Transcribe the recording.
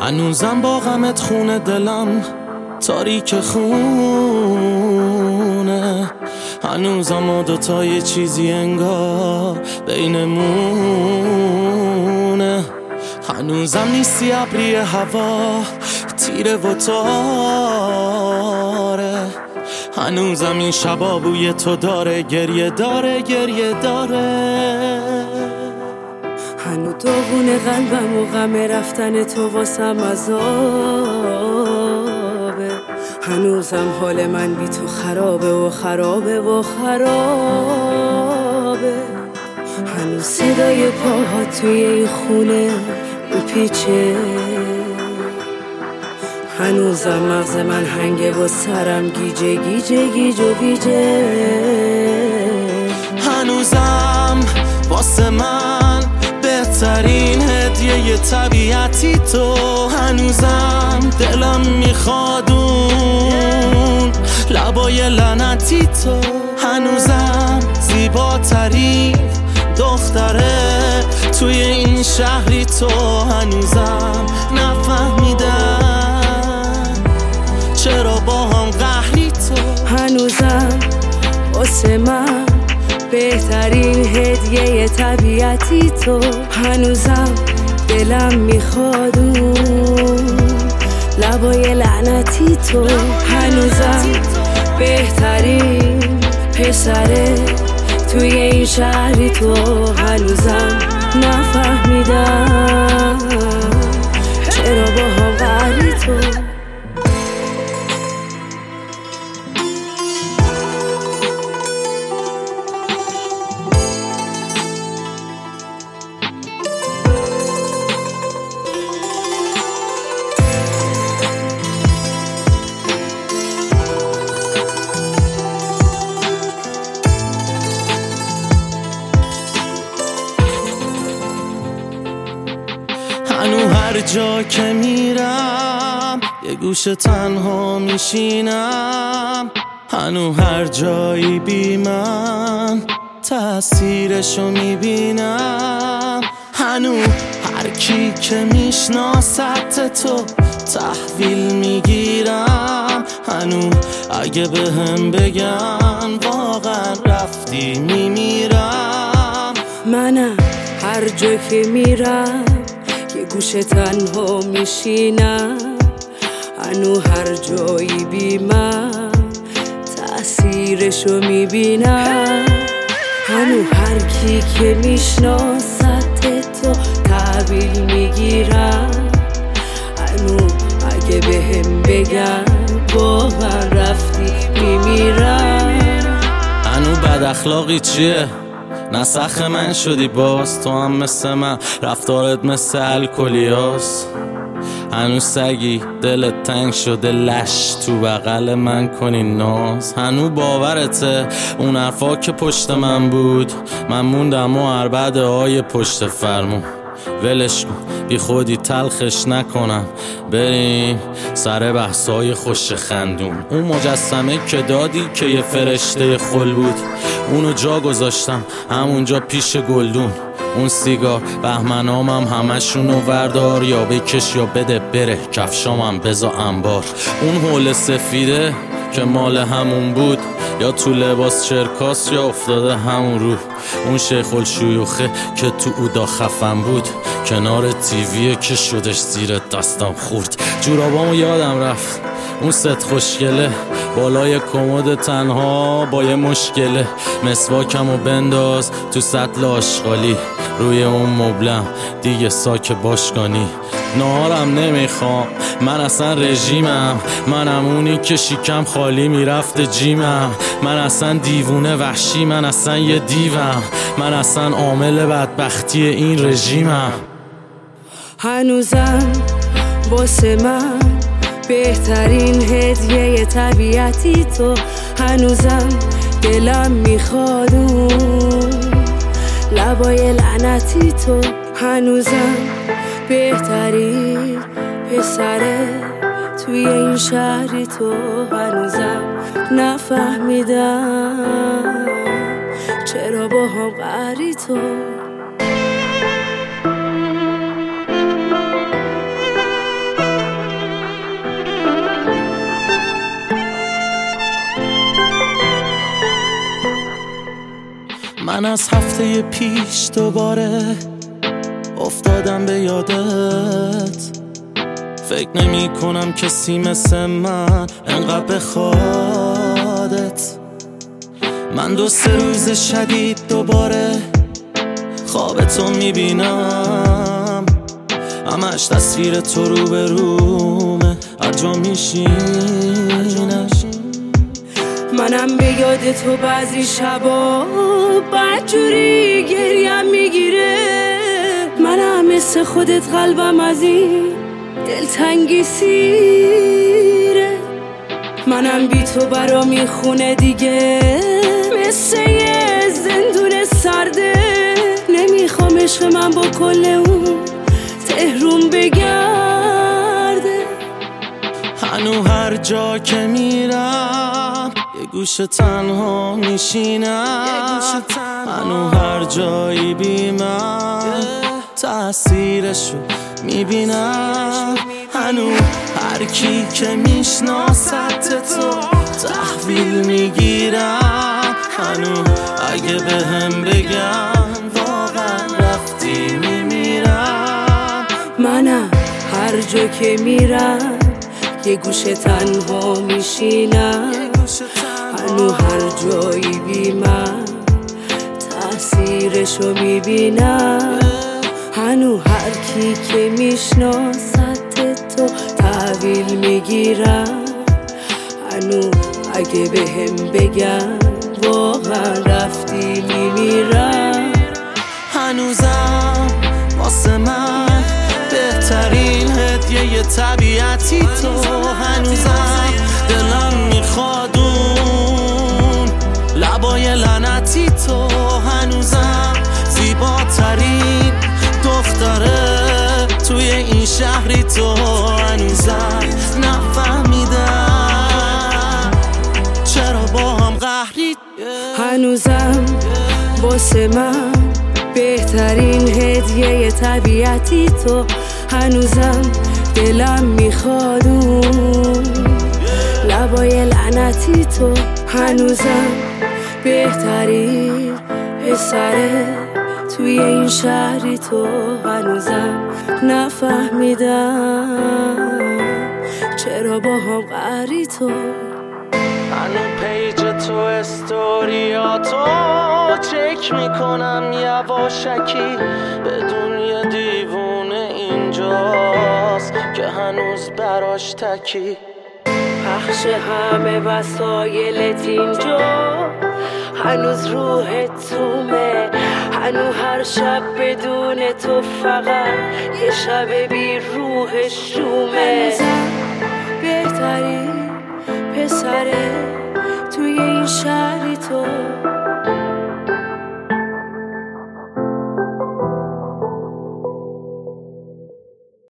هنوزم با غمت خونه دلم تاریک خونه، هنوزم ما دوتا یه چیزی انگار بینمونه، هنوزم نیستی ابری هوا تیره و تاره، هنوزم این شبا بوی تو داره گریه داره گریه داره. هنو داغون قلبم و غم رفتن تو واسم عذابه، هنوزم حال من بی تو خرابه و خرابه و خرابه، هنوز صدای پاها توی این خونه میپیچه، هنوزم مغز من هنگه و سرم گیجه گیجه گیج و گیجه، هنوزم واسه من بهترین هدیه طبیعتی تو، هنوزم دلم میخواد اون لبای لعنتی تو، هنوزم زیباترین دختره توی این شهری تو، هنوزم نفهمیدم چرا با هم قهری تو، هنوزم واسه من بهترین هدیه طبیعتی تو، هنوزم دلم میخواد اون لبای لعنتی تو، هنوزم بهترین پسره توی این شهری تو، هنوزم نفهمیدم چرا با هم قهری تو. هنو هر جا که میرم یه گوشه تنها میشینم، هنو هر جایی بی من تأثیرشو میبینم، هنو هر کی که میشناست تو تحویل میگیرم، هنو اگه بهم بگن واقعا رفتی میمیرم، منم هر جا که میرم یه گوشه تنها میشینم، هنو هر جایی بی من تأثیرشو میبینم، هنو هر کی که میشناست تو تحویل میگیرم، هنو اگه بهم بگن واقعا رفتی میمیرم، هنو بد اخلاقی چیه؟ نسخ من شدی باز، تو هم مثل من رفتارت مثل الکلیاس، هنو سگی دلت تنگ شده لش تو بغل من کنی ناز، هنو باورته اون حرفا که پشت من بود من موندم و عربده های پشت فرمون، ولش کن بی خودی تلخش نکنم، بریم سر بحثای خوش خندون، اون مجسمه که دادی که یه فرشته خل بود اونو جا گذاشتم همونجا پیش گلدون، اون سیگار بهمنامم همشونو وردار یا بکش یا بده بره کفشامم بزا انبار، اون حول سفیده که مال همون بود یا تو لباس چرکاس یا افتاده همون رو، اون شیخ الشیوخه که تو اودا خفن بود کنار تیویه که شدش زیر دستم خورد، جورابامو یادم رفت اون ست خوشگله بالای کمد تنها با یه مشکله، مسواکمو بنداز تو سطل آشغالی روی اون مبلم دیگه ساک باشگانی، نهارم نمیخوام من اصلا رژیمم، منم اونی که شیکم خالی میرفته جیمم، من اصلا دیوونه وحشی، من اصلا یه دیوم، من اصلا عامل بدبختی این رژیمم، هنوزم واسه من بهترین هدیه طبیعتی تو، هنوزم دلم میخواد اون لبای لعنتی تو، هنوزم بهترین پسره توی این شهری تو، هنوزم نفهمیدم چرا با هم قهری تو. من از هفته پیش دوباره افتادم به یادت. فکر نمی کنم کسی مثل من انقدر بخوادت. من 2-3 روز شدید دوباره خواب تو میبینم، همش تصویر تو رو به رومه، هر جا میشینم. منم به یاد تو بعضی شبا بدجوری گریم میگیره. منم مثل خودت قلبم از این دلتنگی سیره. منم بی تو برا میخونه دیگه، مثل یه زندون سرده. نمیخوام عشق من با کل اون تهرون بگرده. هنو هر جا که میرم یه گوشه تنها میشینم. هنو هر جایی بی من تأثیرشو میبینم. هنو هر کی که میشناست تو تحویل میگیرم. هنو اگه بهم بگم واقعا رفتی میمیرم. منم هر جا که میرم یه گوشه تنها میشینم. هنو هر جایی بی من تأثیرشو میبینم. هنو هر کی که میشناست تو تحویل میگیرم. هنو اگه بهم بگم واقعا رفتی میمیرم. هنوزم واسه من بهترین هدیه طبیعتی تو. هنوزم دلم میخواد اون لبای لعنتی تو. هنوزم زیباترین دختره توی این شهری تو. هنوزم نفهمیدم چرا با هم قهرید. هنوزم واسه من بهترین هدیه طبیعتی تو. هنوزم دلم میخواد اون لبای لعنتی تو. هنوزم بهترین پسره توی این شهری تو. هنوزم نفهمیدم چرا با هم قهری تو. هنو پیج تو استوریاتو چک میکنم یواشکی، بدون یه دیوونه اینجاست که هنوز براش تکی. پخش همه وسایلت اینجا، هنوز روحت تومه. هنو هر شب بدون تو فقط یه شب بی روح شومه. هنوزم بهترین پسره توی این شهری تو.